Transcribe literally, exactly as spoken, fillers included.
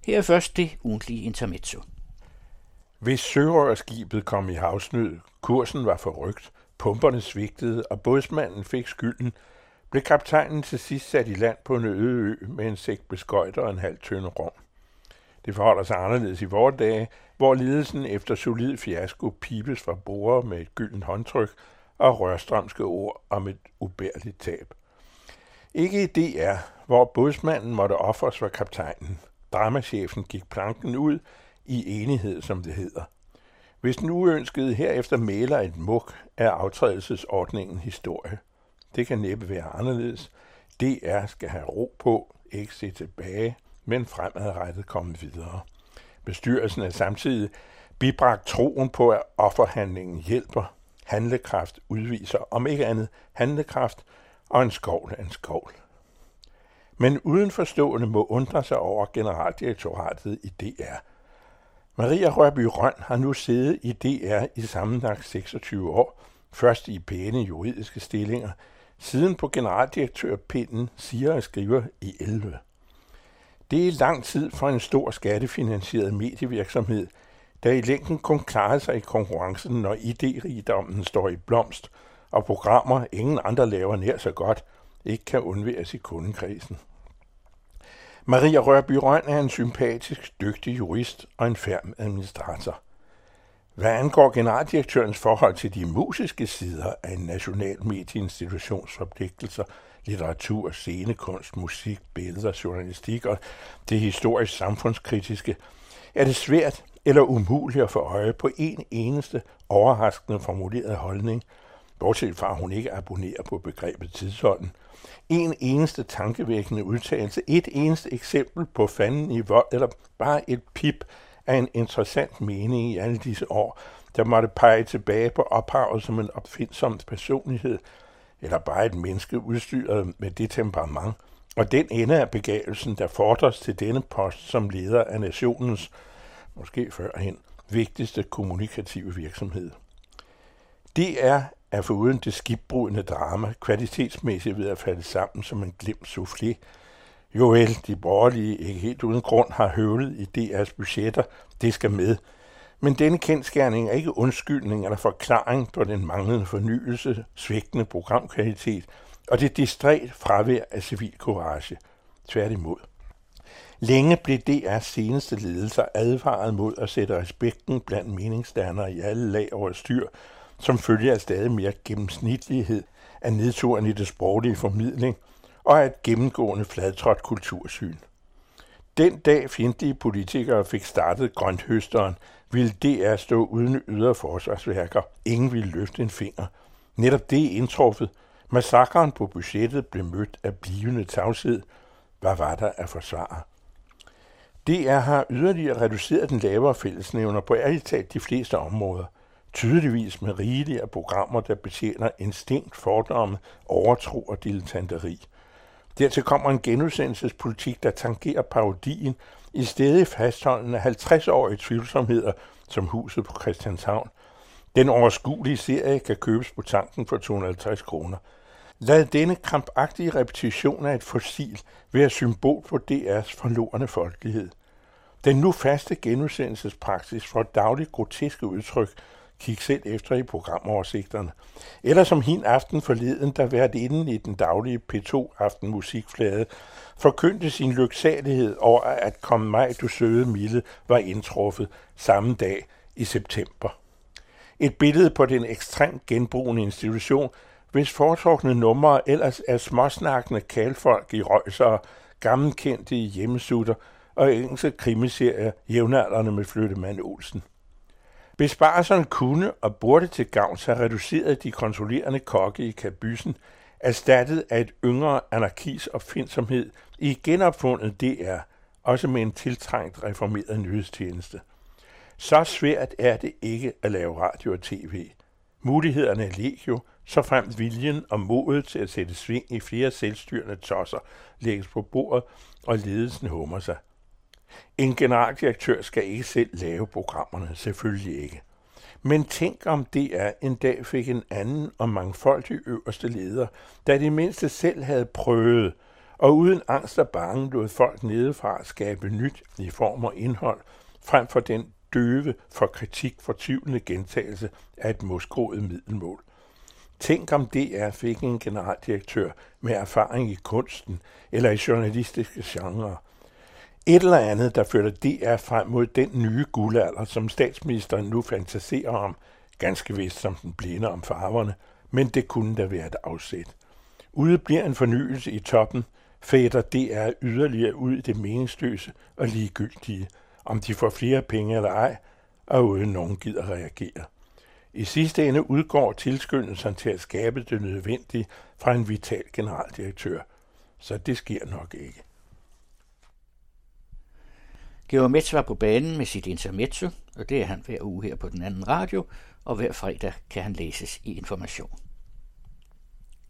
Her er først det ugentlige intermezzo. Hvis sørøverskibet kom i havsnød, kursen var forrygt, pumperne svigtede, og bådsmanden fik skylden, blev kaptajnen til sidst sat i land på en øde ø med en sæk beskøjter og en halv tønde rom. Det forholder sig anderledes i vore dage, hvor lidelsen efter solid fiasko pibes fra borde med et gyldent håndtryk og rørstrømske ord om et ubærligt tab. Ikke i D R, hvor bådsmanden måtte ofres for kaptajnen. Dramachefen gik planken ud i enighed, som det hedder. Hvis den uønskede herefter mæler et muk, er aftrædelsesordningen historie. Det kan næppe være anderledes. D R skal have ro på, ikke se tilbage, men fremadrettet komme videre. Bestyrelsen er samtidig bibragt troen på, at offerhandlingen hjælper. Handlekraft udviser, om ikke andet, handlekraft og en skovl er en skovl. Men udenforstående må undre sig over generaldirektoratet i D R. Maria Rørbye Rønn har nu siddet i D R i sammenlagt seksogtyve år, først i pæne juridiske stillinger, siden på generaldirektørpinden siger og skriver i elleve. Det er lang tid for en stor skattefinansieret medievirksomhed, der i længden kun klarer sig i konkurrencen, når idérigdommen står i blomst, og programmer, ingen andre laver nær så godt, ikke kan undværes i kundekredsen. Maria Rørbye Rønn er en sympatisk, dygtig jurist og en ferm administrator. Hvad angår generaldirektørens forhold til de musiske sider af en national medieinstitutions forpligtelser, litteratur, scenekunst, musik, billeder, journalistik og det historisk samfundskritiske, er det svært eller umuligt at få øje på en eneste overraskende formuleret holdning, bortset fra at hun ikke abonnerer på begrebet tidsånden, en eneste tankevækkende udtalelse, et eneste eksempel på fanden i vold, eller bare et pip af en interessant mening i alle disse år, der måtte pege tilbage på ophavet som en opfindsom personlighed, eller bare et menneske udstyret med det temperament, og den ende af begavelsen, der fordres til denne post som leder af nationens, måske førhen, vigtigste kommunikative virksomhed. Det er er foruden det skibbrudne drama kvalitetsmæssigt ved at falde sammen som en glimt soufflé. Jo vel, de borgerlige ikke helt uden grund har høvlet i D R's budgetter, det skal med. Men denne kendsgerning er ikke undskyldning eller forklaring på den manglende fornyelse, svigtende programkvalitet og det distræt fravær af civil courage. Tværtimod. Længe blev D R's seneste ledelser advaret mod at sætte respekten blandt meningsdannere i alle lag over styr, som følge af stadig mere gennemsnitlighed af nedturen i det sproglige formidling og af et gennemgående fladtrådt kultursyn. Den dag fjendtlige politikere fik startet grønthøsteren, ville D R stå uden ydre forsvarsværker. Ingen ville løfte en finger. Netop det er indtruffet. Massakren på budgettet blev mødt af blivende tavshed. Hvad var der at forsvare? D R har yderligere reduceret den lavere fællesnævner på ærligt talt de fleste områder. Tydeligvis med rigelige af programmer, der betjener instinkt, fordomme, overtro og dilettanteri. Dertil kommer en genudsendelsespolitik, der tangerer parodien i stedet fastholdende halvtreds-årige tvivlsomheder som Huset på Christianshavn. Den overskuelige serie kan købes på tanken for to hundrede og halvtreds kroner. Lad denne krampagtige repetition af et fossil være symbol på D R's forlorne folkelighed. Den nu faste genudsendelsespraksis for dagligt groteske udtryk. Kig selv efter i programoversigterne. Eller som hin aften forleden, der værtinden i den daglige P to aften musikflade forkyndte sin lyksalighed over, at Kom mig, du søde milde, var indtruffet samme dag i september. Et billede på den ekstremt genbrugende institution, hvis foretrukne numre ellers er småsnakkende kalfolk i røjsere, gammelkendte i hjemmesutter og engelske krimiserier jævnaldrende med Flyttemand Olsen. Besparelserne kunne og burde til gavns have reduceret de kontrollerende kokke i kabysen, erstattet af et yngre anarkis opfindsomhed i genopfundet D R, også med en tiltrængt reformeret nyhedstjeneste. Så svært er det ikke at lave radio og tv. Mulighederne er legio, så fremt viljen og modet til at sætte sving i flere selvstyrende tosser lægges på bordet, og ledelsen hummer sig. En generaldirektør skal ikke selv lave programmerne, selvfølgelig ikke. Men tænk om D R en dag fik en anden og mangfoldig øverste leder, der det mindste selv havde prøvet og uden angst og bange lod folk nedefra skabe nyt i form og indhold, frem for den døve for kritik fortvivlende gentagelse af et mosgroet middelmål. Tænk om D R fik en generaldirektør med erfaring i kunsten eller i journalistiske genrer. Et eller andet, der førte D R frem mod den nye guldalder, som statsministeren nu fantaserer om, ganske vist som den blinde om farverne, men det kunne da være et afsæt. Ude bliver en fornyelse i toppen, fader D R yderligere ud i det meningsløse og ligegyldige, om de får flere penge eller ej, og uden nogen gider reagere. I sidste ende udgår tilskyndelsen til at skabe det nødvendige fra en vital generaldirektør, så det sker nok ikke. Georg Metz var på banen med sit intermezzo, og det er han hver uge her på den anden radio, og hver fredag kan han læses i Information.